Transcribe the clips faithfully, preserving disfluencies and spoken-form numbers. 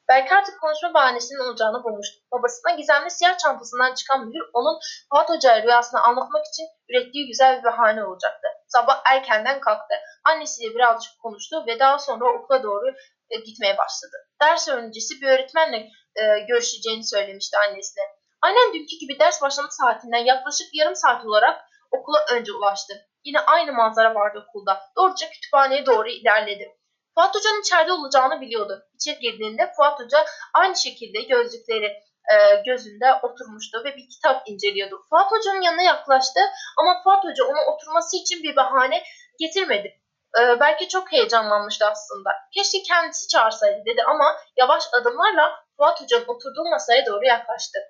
Berke artık konuşma bahanesinin olacağını bulmuştu. Babasına gizemli siyah çantasından çıkan mühür onun Fuat Hoca'ya rüyasını anlatmak için ürettiği güzel bir bahane olacaktı. Sabah erkenden kalktı. Annesiyle birazcık konuştu ve daha sonra okula doğru e, gitmeye başladı. Ders öncesi bir öğretmenle e, görüşeceğini söylemişti annesine. Aynen dünkü gibi ders başlama saatinden yaklaşık yarım saat olarak okula önce ulaştı. Yine aynı manzara vardı okulda. Doğruca kütüphaneye doğru ilerledi. Fuat Hoca'nın içeride olacağını biliyordu. İçeri girdiğinde Fuat Hoca aynı şekilde gözlükleri e, gözünde oturmuştu ve bir kitap inceliyordu. Fuat Hoca'nın yanına yaklaştı ama Fuat Hoca ona oturması için bir bahane getirmedi. E, belki çok heyecanlanmıştı aslında. Keşke kendisi çağırsaydı dedi ama yavaş adımlarla Fuat Hoca'nın oturduğu masaya doğru yaklaştı.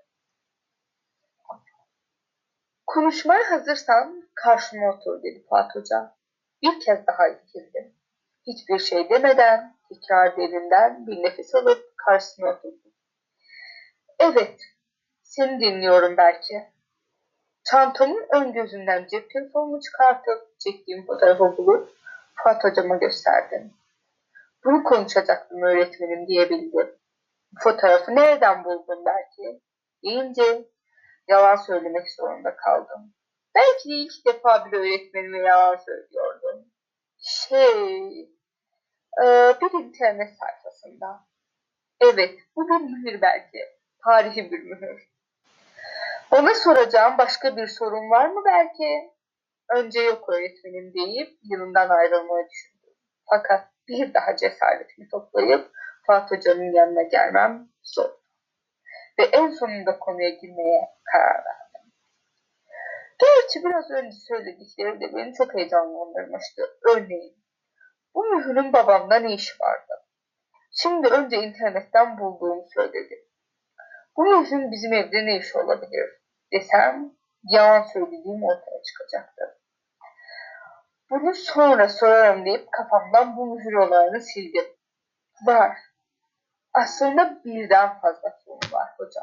Konuşmaya hazırsan karşıma otur dedi Fuat Hoca. Bir kez daha irkildim. Hiçbir şey demeden tekrar derinden bir nefes alıp karşısına oturdum. Evet, seni dinliyorum belki. Çantamın ön gözünden cep telefonumu çıkartıp çektiğim fotoğrafı bulup Fuat Hocama gösterdim. Bunu konuşacaktım öğretmenim diyebildim. Bu fotoğrafı nereden buldun belki? Deyince yalan söylemek zorunda kaldım. Belki de ilk defa bir öğretmenime yalan söylüyordum. Şey, e, bir internet sayfasında. Evet, bu bir mühür belki. Tarihi bir mühür. Ona soracağım başka bir sorun var mı belki? Önce yok öğretmenim deyip yanından ayrılmayı düşündüm. Fakat bir daha cesaretimi toplayıp Fuat Hoca'nın yanına gelmem zor. Ve en sonunda konuya girmeye karar verdim. Gerçi biraz önce söyledikleri de beni çok heyecanlandırmıştı. Örneğin, bu mühürün babamda ne işi vardı? Şimdi önce internetten bulduğumu söyledim. Bu mühürün bizim evde ne işi olabilir desem yalan söylediğim ortaya çıkacaktı. Bunu sonra sorarım deyip kafamdan bu mühür olayını sildim. Var. Aslında birden fazla sorun var hocam.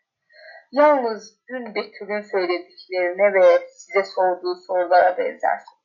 Yalnız dün Betül'ün söylediklerine ve size sorduğu sorulara benzer